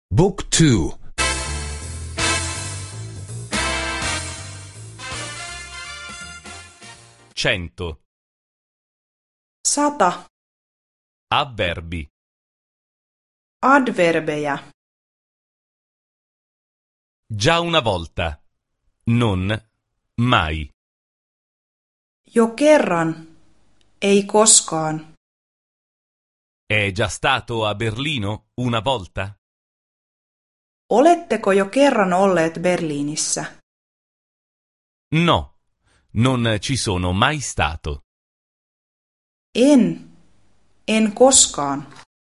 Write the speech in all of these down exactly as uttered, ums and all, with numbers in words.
Book two. Cento. Sata. Avverbi. Adverbeja. Già una volta. Non. Mai. Jo kerran. Ei koskaan. È già stato a Berlino una volta? Oletteko jo kerran olleet Berliinissä? No, non ci sono mai stato. En. En koskaan.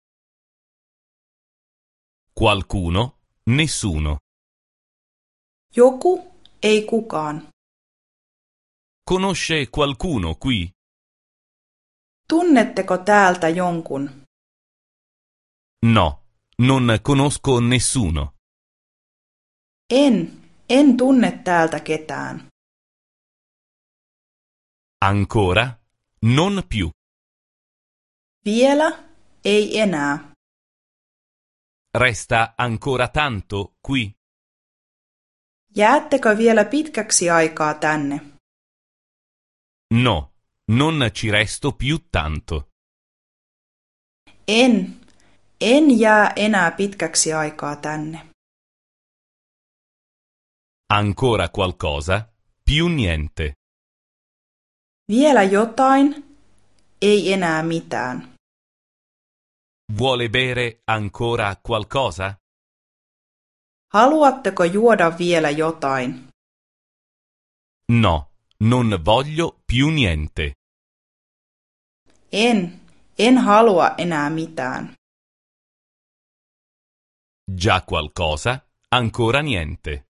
Qualcuno, nessuno. Joku, ei kukaan. Conosce qualcuno qui? Tunnetteko täältä jonkun? No, non conosco nessuno. En. En tunne täältä ketään. Ancora? Non più. Vielä? Ei enää. Resta ancora tanto qui? Jäättekö vielä pitkäksi aikaa tänne? No, non ci resto più tanto. En. En jää enää pitkäksi aikaa tänne. Ancora qualcosa? Più niente. Vielä jotain? Ei enää mitään. Vuole bere ancora qualcosa? Haluatteko juoda vielä jotain? No, non voglio più niente. En. En halua enää mitään. Già qualcosa? Ancora niente.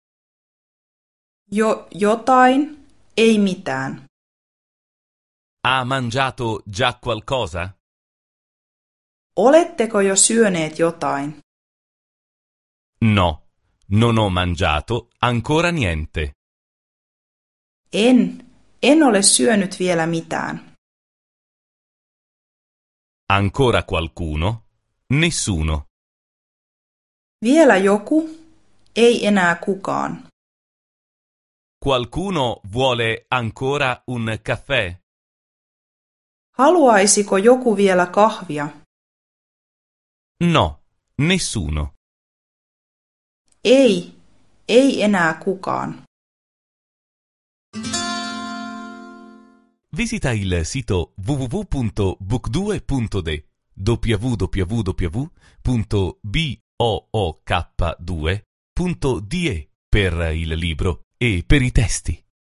Jo jotain? Ei mitään. Ha mangiato già qualcosa? Oletteko jo syöneet jotain? No, non ho mangiato ancora niente. En. En ole syönyt vielä mitään. Ancora qualcuno? Nessuno. Vielä joku? Ei enää kukaan. Qualcuno vuole ancora un caffè? Haluaisiko joku vielä kahvia? No, nessuno. Ei. Ei enää kukaan. Visita il sito w w w punto book due punto d w w w punto book due punto d e per il libro e per i testi.